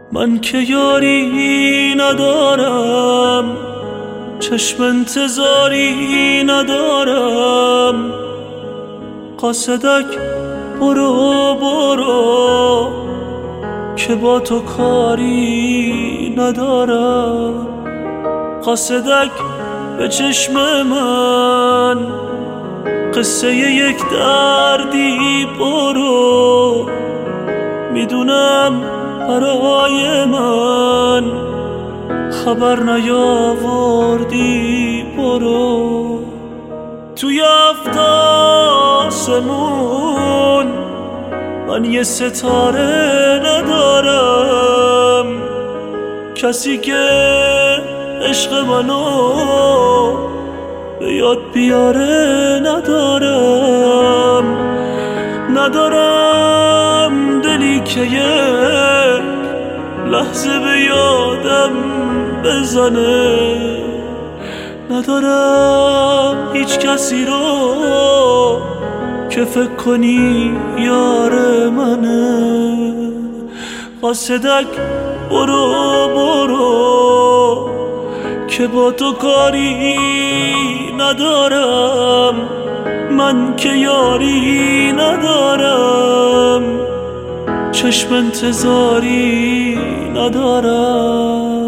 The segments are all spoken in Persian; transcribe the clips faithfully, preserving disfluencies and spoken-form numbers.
من که یاری ندارم، چشم انتظاری ندارم. قاصدک برو برو که با تو کاری ندارم. قاصدک به چشم من قصه یک دردی برو، میدونم برای من خبر نیاوردی. برو توی هفت آسمون من یه ستاره ندارم، کسی که عشق منو به یاد بیاره ندارم. ندارم دلی که یک لحظه به یادم بزنه، ندارم هیچ کسی رو که فکر کنی یار منه. قاصدک برو برو که با تو کاری ندارم، من که یاری ندارم، چشم انتظاری ندارم.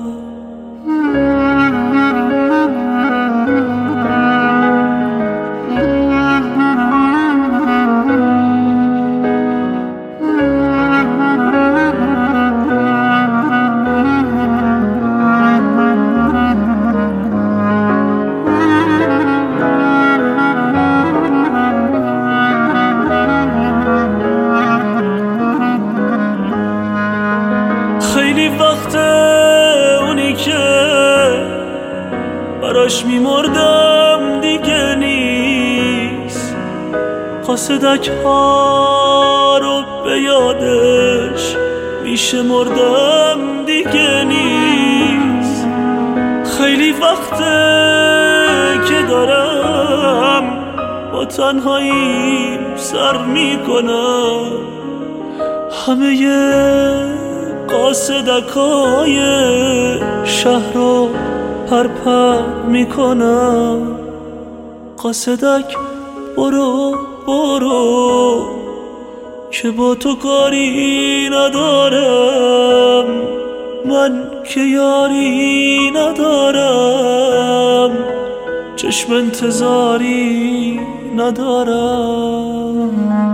خیلی وقت اونی که براش میمردم دیگه نیست، قاصدک ها رو به یادش میشه مردم دیگه نیست. خیلی وقت که دارم با تنهاییم سر میکنم، همه قاصدکای شهر رو پرپر میکنم. قاصدک برو برو که با تو کاری ندارم، من که یاری ندارم، چشم انتظاری ندارم.